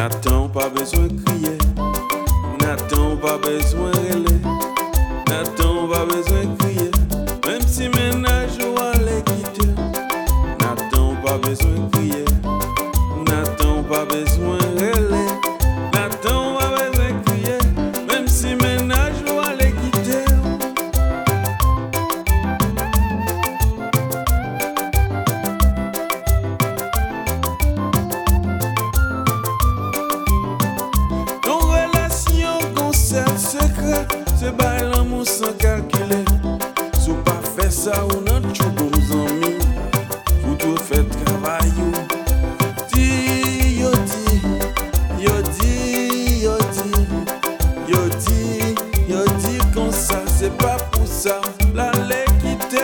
Nathan, pas besoin de crier. Nathan, pas besoin de rêler. Nathan, pas besoin de crier. Même si ménage ou aller quitter. Nathan, pas besoin de crier. Nathan, pas besoin de rêler. Nathan, pas besoin de crier. Même si ménage ou aller quitter. Ton relation, concert secret, c'est bail l'amour sans calculer. Si vous pas fait ça, ou non, tu bon amis. Vous tout faites travail. Yo di, yo di, yo di, yo di, yo di comme ça, c'est pas pour ça. La lait quitter.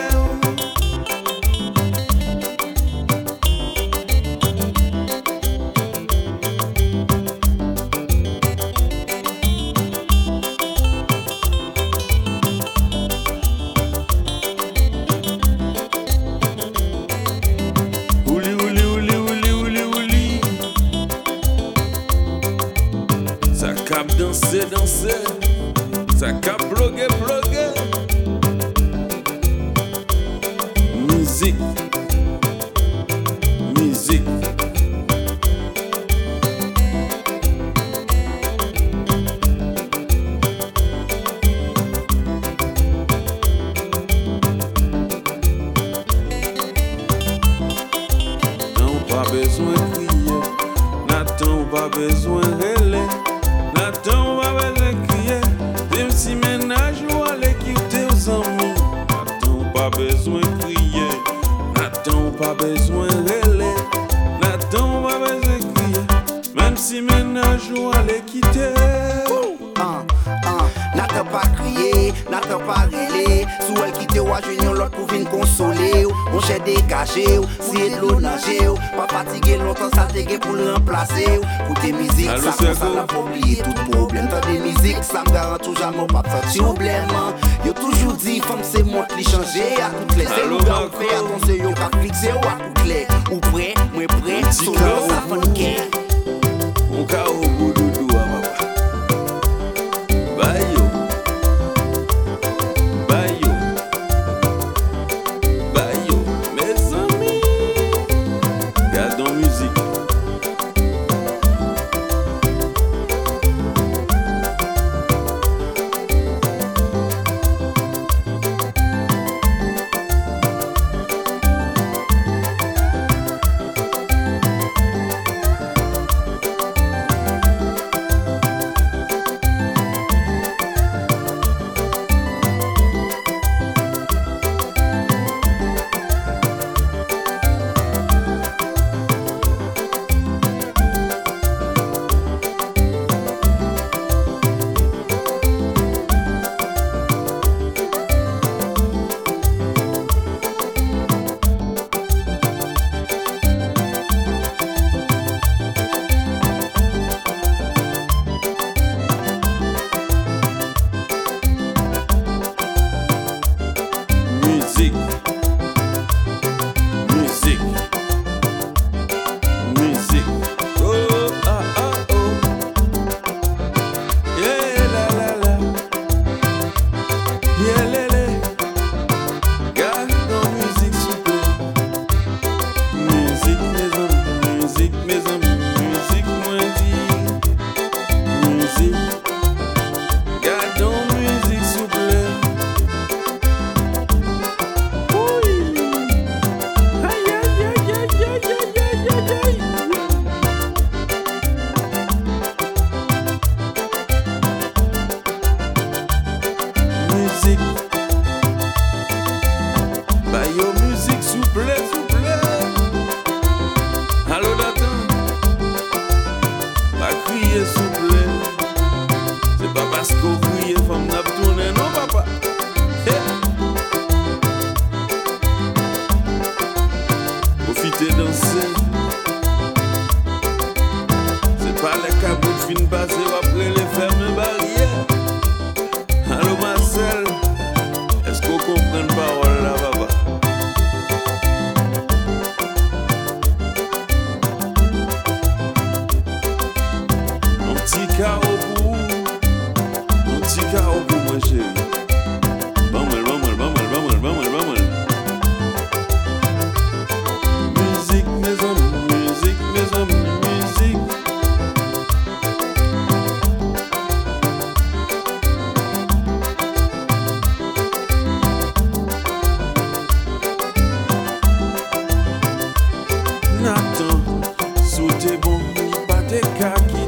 Ouli, ouli, ouli, ouli, ouli, ouli. Ça cap danser, danser. Ça cap bloguer, bloguer. Musique. Musique. Non, pas besoin de crier. Nathan, pas besoin de rêler. Nathan, pas besoin de crier. Même si ménage ou aller quitter aux amis. Nathan, pas besoin de crier. Nathan, pas besoin de rêler. Nathan, pas besoin de crier. Même si ménage ou aller quitter. N'attends pas crier, n'attends pas rêler. Sous elle quitte ou à joindre l'autre pour venir consoler. On cherche dégager, si de l'eau nager. Pas fatigué longtemps, ça t'aigué pour le remplacer. Pour tes musiques, ça commence à la pas oublier tout problème. T'as des musiques, ça me garantit jamais pas de problème. Yo toujours dit, femme c'est moi qui changer à toutes les. C'est nous qui fait attention, yo qui fixer ou à toutes les. Ou prêt, moi prêt, sous l'eau, ça fait une guerre. On ka au bout doudou à papa. Bayo. Bayo. Bayo. Mes amis. Gardons musique. Musique. Musique. Musique. Oh, ah, ah, oh. Yeah, la, la, la. Yeah, la, la. Gardons musique, s'il vous plaît. Musique, mes amis. Musique, mes amis. Musique, moi dit. Musique. Gardons musique, s'il vous plaît. Musique. Bah yo musique s'il vous plaît, s'il vous plaît. Allô Nathan. Pas crier s'il vous plaît. C'est pas parce qu'on crie femme n'a pas tourné, non papa. Profitez danser. C'est pas les cabouts fin passer après les fermes barrières. Allô Marcel, est-ce qu'on comprend parole là papa? carreau pour moi chérie. Bamel. Musique mes amis, musique. Nathan, sous tes bons, pas tes kaki.